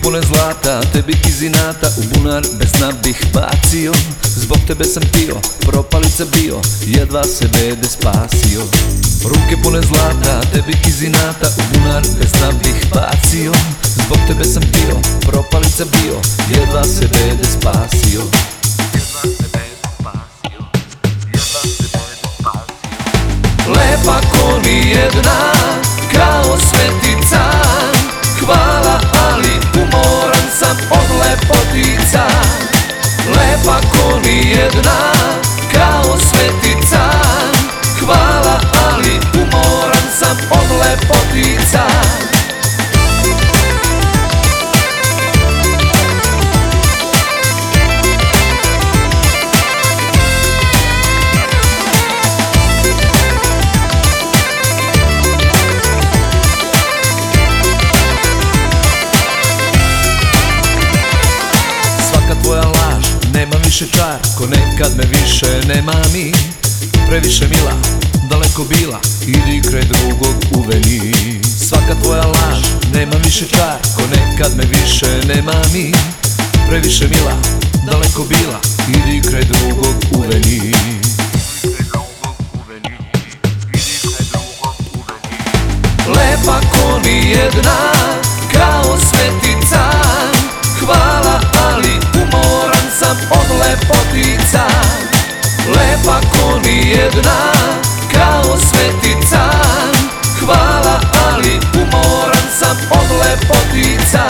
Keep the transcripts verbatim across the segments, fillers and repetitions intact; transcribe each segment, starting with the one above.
pune zlata, tebi iz inata u bunar bez dna bih bacio. Zbog tebe sam pio, propalica bio, jedva se bede spasio. Ruke pune zlata, tebi iz inata u bunar bez dna bih bacio. Zbog tebe sam pio, propalica bio, jedva se bede spasio. Lepa ko nijedna, kao svetica, hvala ali umoran sam od lepotica. Lepa ko nijedna, kao svetica, hvala ali umoran sam od lepotica. Tvoja laž nema više čar, ko nekad me više nema mi. Previše mila, daleko bila, idi kraj drugog uveni. Svaka tvoja laž nema više čar, ko nekad me više nema mi. Previše mila, daleko bila, idi kraj drugog uveni. Lepa ko nijedna, kao svetica, hvala ali umoran sam od lepotica. Lepa ko nijedna, kao svetica, hvala ali umoran sam od lepotica.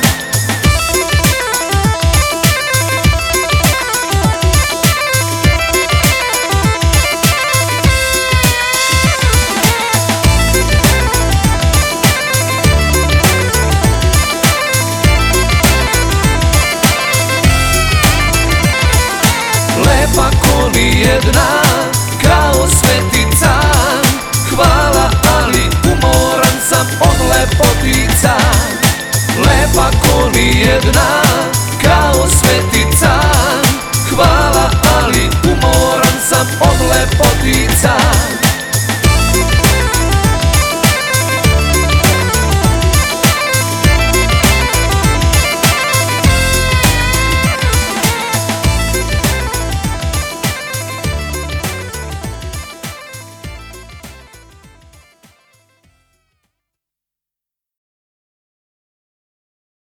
Lepa ko nijedna, kao svetica, hvala ali umoran sam od lepotica. Lepa ko nijedna,